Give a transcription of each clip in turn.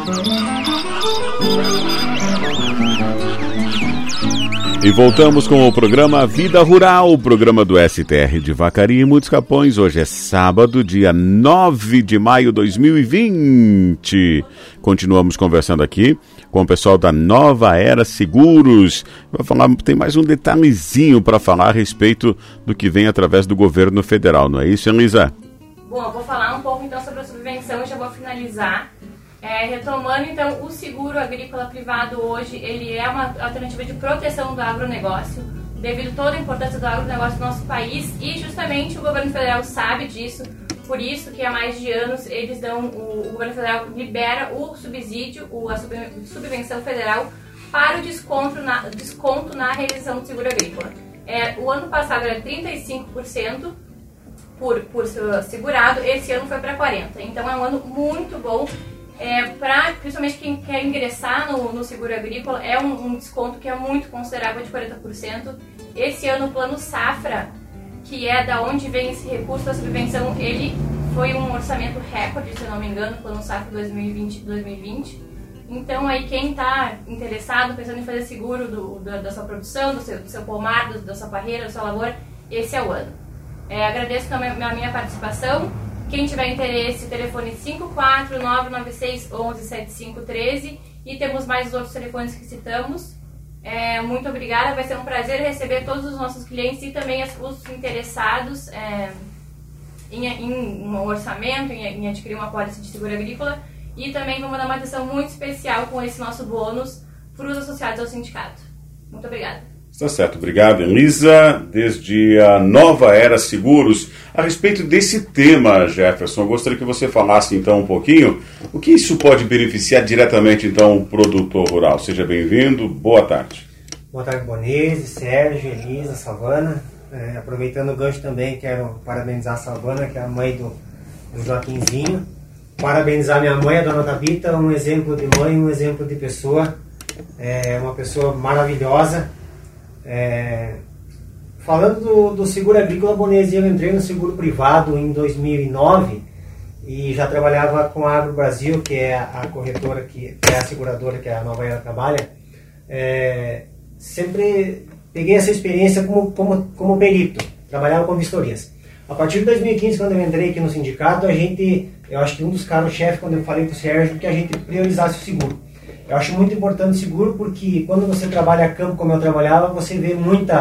E voltamos com o programa Vida Rural, o programa do STR de Vacaria e Muitos Capões. Hoje é sábado, dia 9 de maio de 2020. Continuamos conversando aqui com o pessoal da Nova Era Seguros. Vai falar, tem mais um detalhezinho para falar a respeito do que vem através do governo federal, não é isso, Elisa? Bom, eu vou falar um pouco então sobre a subvenção e já vou finalizar. Retomando, então, o seguro agrícola privado hoje, ele é uma alternativa de proteção do agronegócio, devido a toda a importância do agronegócio no nosso país, e justamente o governo federal sabe disso, por isso que há mais de anos eles dão, o governo federal libera o subsídio, a subvenção federal para o desconto na realização do seguro agrícola. O ano passado era 35% por segurado, esse ano foi para 40%, então é um ano muito bom. Principalmente quem quer ingressar no seguro agrícola, é um desconto que é muito considerável, de 40%. Esse ano o Plano Safra, que é da onde vem esse recurso da subvenção, ele foi um orçamento recorde, se eu não me engano, Plano Safra 2020. Então aí quem está interessado, pensando em fazer seguro da sua produção, do seu pomar, da sua parreira, da sua lavoura, esse é o ano. Agradeço também a minha participação. Quem tiver interesse, telefone 54996117513, e temos mais os outros telefones que citamos. Muito obrigada, vai ser um prazer receber todos os nossos clientes e também os interessados em um orçamento, em adquirir uma pólice de seguro agrícola, e também vamos dar uma atenção muito especial com esse nosso bônus para os associados ao sindicato. Muito obrigada. Está certo, obrigado, Elisa. Desde a Nova Era Seguros, a respeito desse tema, Jefferson, eu gostaria que você falasse então um pouquinho o que isso pode beneficiar diretamente então o produtor rural. Seja bem-vindo, boa tarde. Boa tarde, Bonese, Sérgio, Elisa, Savana. Aproveitando o gancho também, quero parabenizar a Savana, que é a mãe do Joaquinzinho. Parabenizar minha mãe, a dona Tabita, um exemplo de mãe, um exemplo de pessoa. Uma pessoa maravilhosa. Falando do seguro agrícola, Bonese, eu entrei no seguro privado em 2009 e já trabalhava com a Agro Brasil, que é a corretora, que é a seguradora que a Nova Era trabalha. Sempre peguei essa experiência como perito, trabalhava com vistorias. A partir de 2015, quando eu entrei aqui no sindicato, eu acho que um dos caros-chefes, quando eu falei para o Sérgio, que a gente priorizasse o seguro. Eu acho muito importante o seguro, porque quando você trabalha a campo como eu trabalhava, você vê muito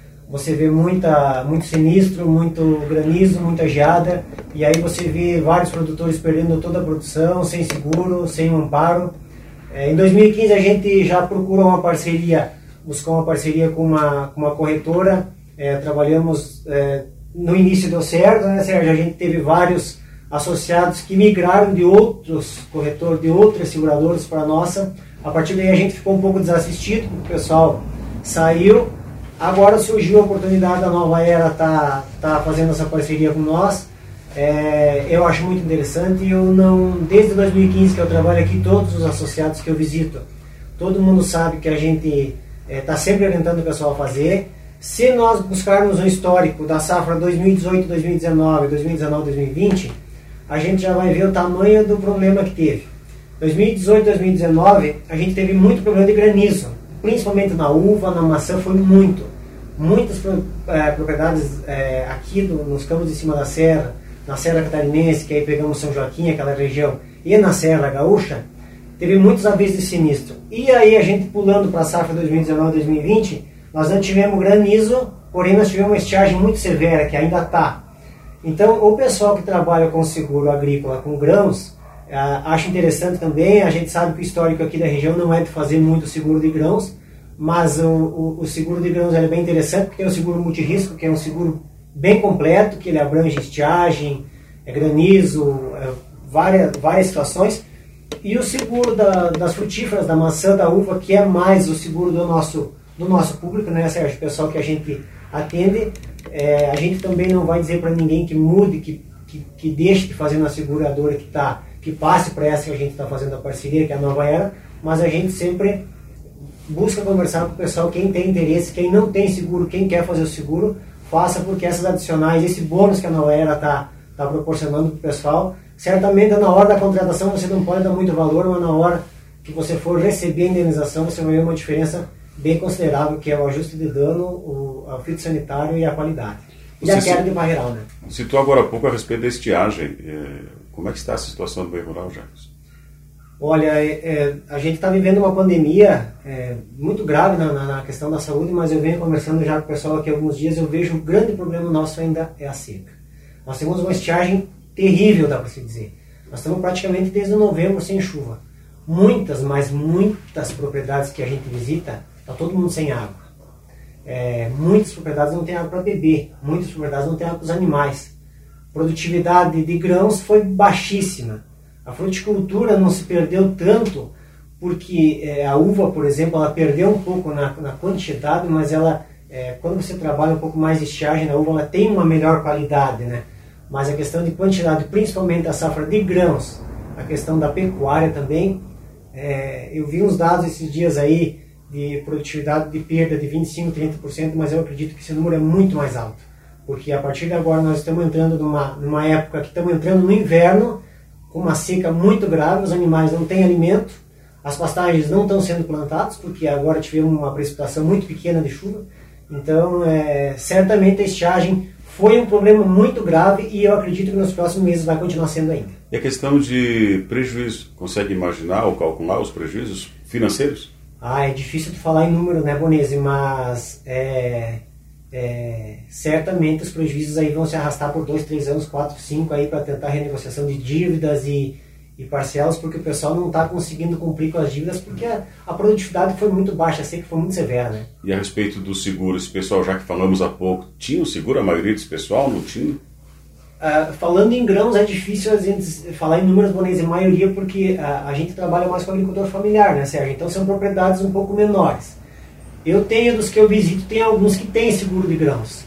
sinistro, muito granizo, muita geada, e aí você vê vários produtores perdendo toda a produção, sem seguro, sem amparo. Em 2015 a gente já procurou buscou uma parceria com uma corretora, trabalhamos, no início deu certo, né, Sérgio? A gente teve vários associados que migraram de outros corretores, de outras seguradoras para a nossa. A partir daí a gente ficou um pouco desassistido, porque o pessoal saiu. Agora surgiu a oportunidade da Nova Era tá fazendo essa parceria com nós. Eu acho muito interessante. Desde 2015 que eu trabalho aqui, todos os associados que eu visito, todo mundo sabe que a gente está sempre orientando o pessoal a fazer. Se nós buscarmos um histórico da safra 2018, 2019, 2020, a gente já vai ver o tamanho do problema que teve. 2018, 2019, a gente teve muito problema de granizo, principalmente na uva, na maçã, foi muito. Muitas propriedades aqui nos campos de cima da serra, na Serra Catarinense, que aí pegamos São Joaquim, aquela região, e na Serra Gaúcha, teve muitos avisos de sinistro. E aí a gente pulando para a safra 2019, 2020, nós não tivemos granizo, porém nós tivemos uma estiagem muito severa, que ainda está. Então, o pessoal que trabalha com seguro agrícola com grãos, acho interessante também. A gente sabe que o histórico aqui da região não é de fazer muito seguro de grãos, mas o seguro de grãos é bem interessante, porque tem o seguro multirrisco, que é um seguro bem completo, que ele abrange estiagem, granizo, várias situações. E o seguro das frutíferas, da maçã, da uva, que é mais o seguro do nosso público, né, Sérgio? O pessoal que a gente atende. A gente também não vai dizer para ninguém que mude, que deixe de fazer na seguradora que passe para essa que a gente está fazendo a parceria, que é a Nova Era, mas a gente sempre busca conversar com o pessoal, quem tem interesse, quem não tem seguro, quem quer fazer o seguro, faça, porque essas adicionais, esse bônus que a Nova Era está proporcionando para o pessoal, certamente na hora da contratação você não pode dar muito valor, mas na hora que você for receber a indenização, você vai ver uma diferença bem considerável, que é o ajuste de dano, o fitossanitário e a qualidade. E a queda de barreiral, né? Citou agora há pouco a respeito da estiagem. Como é que está a situação do meio rural, Jacques? Olha, a gente está vivendo uma pandemia muito grave na questão da saúde, mas eu venho conversando já com o pessoal aqui há alguns dias, eu vejo o grande problema nosso ainda é a seca. Nós temos uma estiagem terrível, dá para se dizer. Nós estamos praticamente desde novembro sem chuva. Muitas, mas muitas propriedades que a gente visita, está todo mundo sem água. Muitas propriedades não têm água para beber, muitas propriedades não têm água para os animais. Produtividade de grãos foi baixíssima. A fruticultura não se perdeu tanto, porque a uva, por exemplo, ela perdeu um pouco na quantidade, mas ela, quando você trabalha um pouco mais de estiagem na uva, ela tem uma melhor qualidade, né? Mas a questão de quantidade, principalmente a safra de grãos, a questão da pecuária também, eu vi uns dados esses dias aí de produtividade de perda de 25%, 30%, mas eu acredito que esse número é muito mais alto, porque a partir de agora nós estamos entrando numa época que estamos entrando no inverno, com uma seca muito grave, os animais não têm alimento, as pastagens não estão sendo plantadas, porque agora tivemos uma precipitação muito pequena de chuva, então certamente a estiagem foi um problema muito grave e eu acredito que nos próximos meses vai continuar sendo ainda. E a questão de prejuízo, consegue imaginar ou calcular os prejuízos financeiros? É difícil de falar em número, né, Bonese, mas certamente os prejuízos aí vão se arrastar por 2, 3 anos, 4, 5 aí para tentar renegociação de dívidas e parcelas, porque o pessoal não está conseguindo cumprir com as dívidas, porque a produtividade foi muito baixa, a seca foi muito severa, né? E a respeito do seguro, esse pessoal, já que falamos há pouco, tinha um seguro, a maioria desse pessoal não tinha? Falando em grãos, é difícil a gente falar em números, Bonese, em maioria, porque a gente trabalha mais com agricultor familiar, né, Sérgio? Então são propriedades um pouco menores. Eu tenho, dos que eu visito, tem alguns que têm seguro de grãos.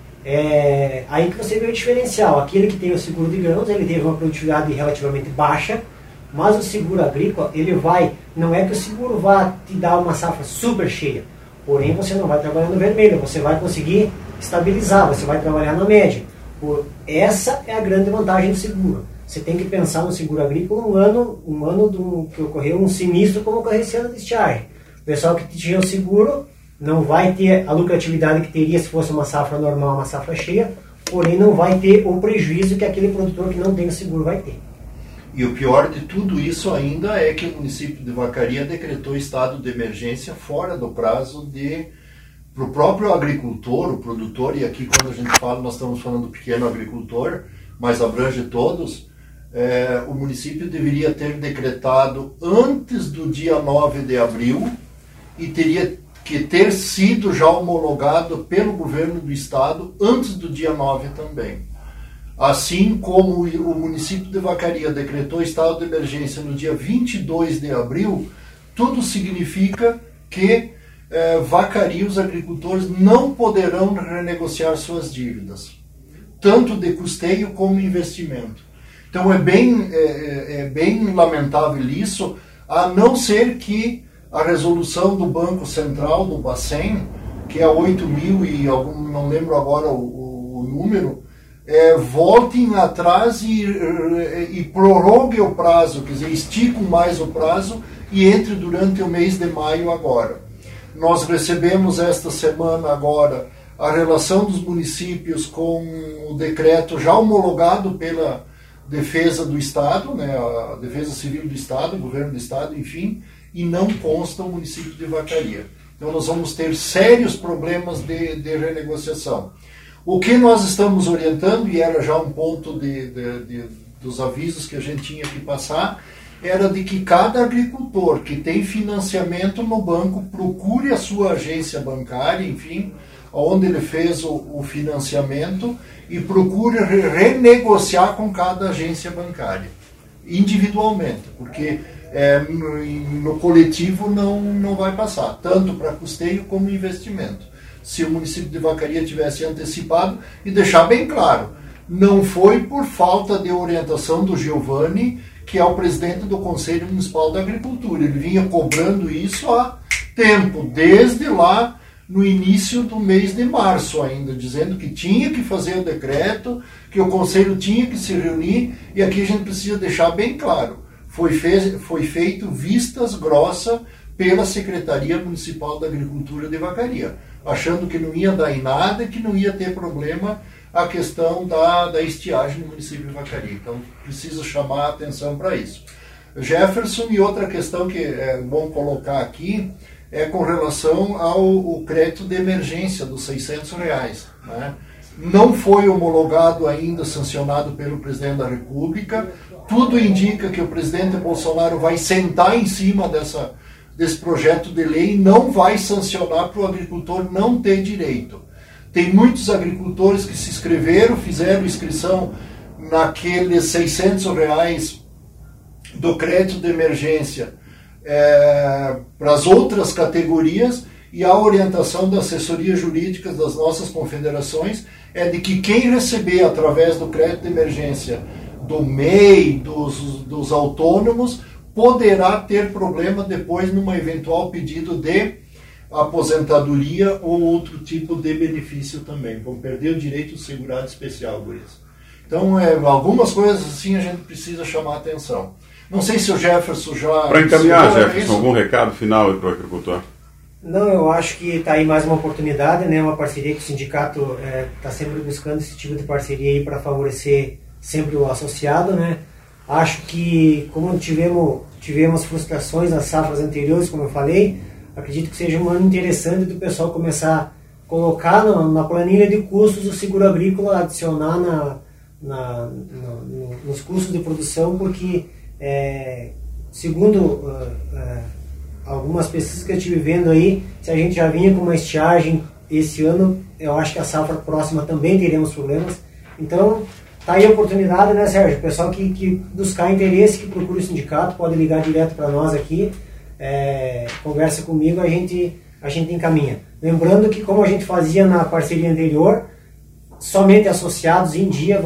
Aí que você vê o diferencial. Aquele que tem o seguro de grãos, ele teve uma produtividade relativamente baixa, mas o seguro agrícola, não é que o seguro vá te dar uma safra super cheia, porém você não vai trabalhar no vermelho, você vai conseguir estabilizar, você vai trabalhar na média. Essa é a grande vantagem do seguro. Você tem que pensar no seguro agrícola um ano que ocorreu um sinistro como ocorreu esse ano de estiagem. O pessoal que tinha o seguro não vai ter a lucratividade que teria se fosse uma safra normal, uma safra cheia, porém não vai ter o prejuízo que aquele produtor que não tem o seguro vai ter. E o pior de tudo isso ainda é que o município de Vacaria decretou estado de emergência fora do prazo para o próprio agricultor, o produtor, e aqui quando a gente fala, nós estamos falando do pequeno agricultor, mas abrange todos, o município deveria ter decretado antes do dia 9 de abril e teria que ter sido já homologado pelo governo do estado antes do dia 9 também. Assim como o município de Vacaria decretou estado de emergência no dia 22 de abril, tudo significa que Vacaria, os agricultores não poderão renegociar suas dívidas, tanto de custeio como investimento. Então é bem lamentável isso, a não ser que a resolução do Banco Central do Bacen, que é 8.000 e não lembro agora o número, voltem atrás e prorrogue o prazo, quer dizer, esticam mais o prazo e entre durante o mês de maio agora. Nós recebemos esta semana agora a relação dos municípios com o decreto já homologado pela Defesa do Estado, né, a Defesa Civil do Estado, o Governo do Estado, enfim, e não consta o município de Vacaria. Então nós vamos ter sérios problemas de renegociação. O que nós estamos orientando, e era já um ponto dos avisos que a gente tinha que passar, era de que cada agricultor que tem financiamento no banco procure a sua agência bancária, enfim, onde ele fez o financiamento, e procure renegociar com cada agência bancária, individualmente, porque no coletivo não vai passar, tanto para custeio como investimento. Se o município de Vacaria tivesse antecipado, e deixar bem claro, não foi por falta de orientação do Giovanni, que é o presidente do Conselho Municipal da Agricultura. Ele vinha cobrando isso há tempo, desde lá no início do mês de março ainda, dizendo que tinha que fazer o decreto, que o Conselho tinha que se reunir, e aqui a gente precisa deixar bem claro, foi feito vistas grossas pela Secretaria Municipal da Agricultura de Vacaria, achando que não ia dar em nada e que não ia ter problema a questão da estiagem no município de Vacaria. Então, preciso chamar a atenção para isso. Jefferson, e outra questão que é bom colocar aqui, é com relação ao crédito de emergência dos R$600, né? Não foi homologado ainda, sancionado pelo presidente da República. Tudo indica que o presidente Bolsonaro vai sentar em cima desse projeto de lei e não vai sancionar para o agricultor não ter direito. Tem muitos agricultores que se inscreveram, fizeram inscrição naqueles R$600 do crédito de emergência para as outras categorias, e a orientação da assessoria jurídica das nossas confederações é de que quem receber através do crédito de emergência do MEI, dos autônomos, poderá ter problema depois numa eventual pedido de aposentadoria ou outro tipo de benefício também. Vão perder o direito segurado especial por isso. Então, algumas coisas assim a gente precisa chamar a atenção. Não sei se o Jefferson já... Para encaminhar, Jefferson, algum recado final para o agricultor? Não, eu acho que está aí mais uma oportunidade, né? Uma parceria que o sindicato está sempre buscando esse tipo de parceria aí para favorecer sempre o associado, né? Acho que, como tivemos frustrações nas safras anteriores, como eu falei, acredito que seja um ano interessante do pessoal começar a colocar na planilha de custos o seguro agrícola, adicionar nos custos de produção, porque, segundo algumas pesquisas que eu estive vendo aí, se a gente já vinha com uma estiagem esse ano, eu acho que a safra próxima também teremos problemas. Então, tá aí a oportunidade, né, Sérgio? O pessoal que buscar interesse, que procura o sindicato, pode ligar direto para nós aqui, conversa comigo, a gente encaminha. Lembrando que, como a gente fazia na parceria anterior, somente associados em dia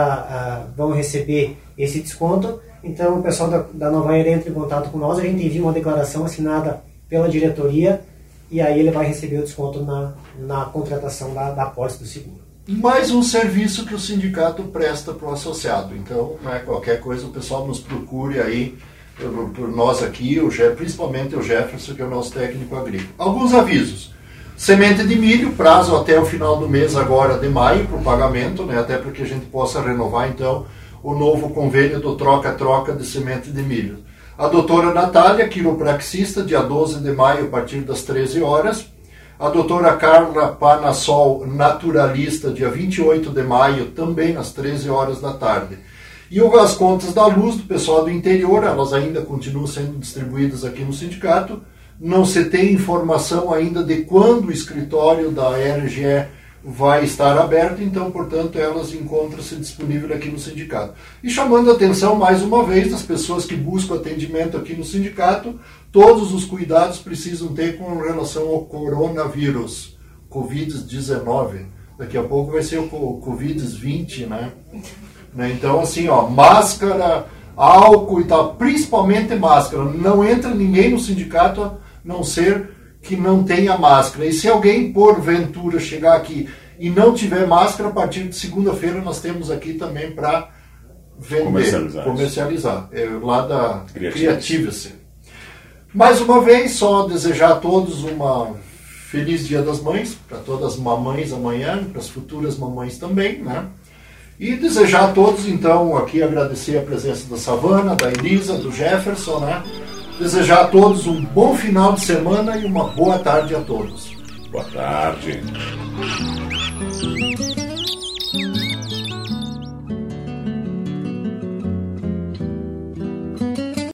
vão receber esse desconto. Então, o pessoal da Nova Era entra em contato com nós, a gente envia uma declaração assinada pela diretoria e aí ele vai receber o desconto na contratação da apólice do seguro. Mais um serviço que o sindicato presta para o associado. Então, qualquer coisa, o pessoal nos procure aí, por nós aqui, principalmente o Jefferson, que é o nosso técnico agrícola. Alguns avisos. Semente de milho, prazo até o final do mês agora de maio para o pagamento, né, até para que a gente possa renovar, então, o novo convênio do troca-troca de semente de milho. A doutora Natália, quiropraxista, dia 12 de maio, a partir das 13 horas. A doutora Carla Panassol, naturalista, dia 28 de maio, também às 13 horas da tarde. E as contas da luz do pessoal do interior, elas ainda continuam sendo distribuídas aqui no sindicato. Não se tem informação ainda de quando o escritório da RGE vai estar aberto, então, portanto, elas encontram-se disponíveis aqui no sindicato. E chamando a atenção, mais uma vez, das pessoas que buscam atendimento aqui no sindicato, todos os cuidados precisam ter com relação ao coronavírus, Covid-19. Daqui a pouco vai ser o Covid-20, né? Então, assim, máscara, álcool e tal, principalmente máscara. Não entra ninguém no sindicato a não ser que não tenha máscara. E se alguém, porventura, chegar aqui e não tiver máscara, a partir de segunda-feira nós temos aqui também para vender, comercializar. Lá da Creativity. Mais uma vez, só desejar a todos uma feliz Dia das Mães, para todas as mamães amanhã, para as futuras mamães também, né? E desejar a todos, então, aqui agradecer a presença da Savana, da Elisa, do Jefferson, né? Desejar a todos um bom final de semana e uma boa tarde a todos. Boa tarde.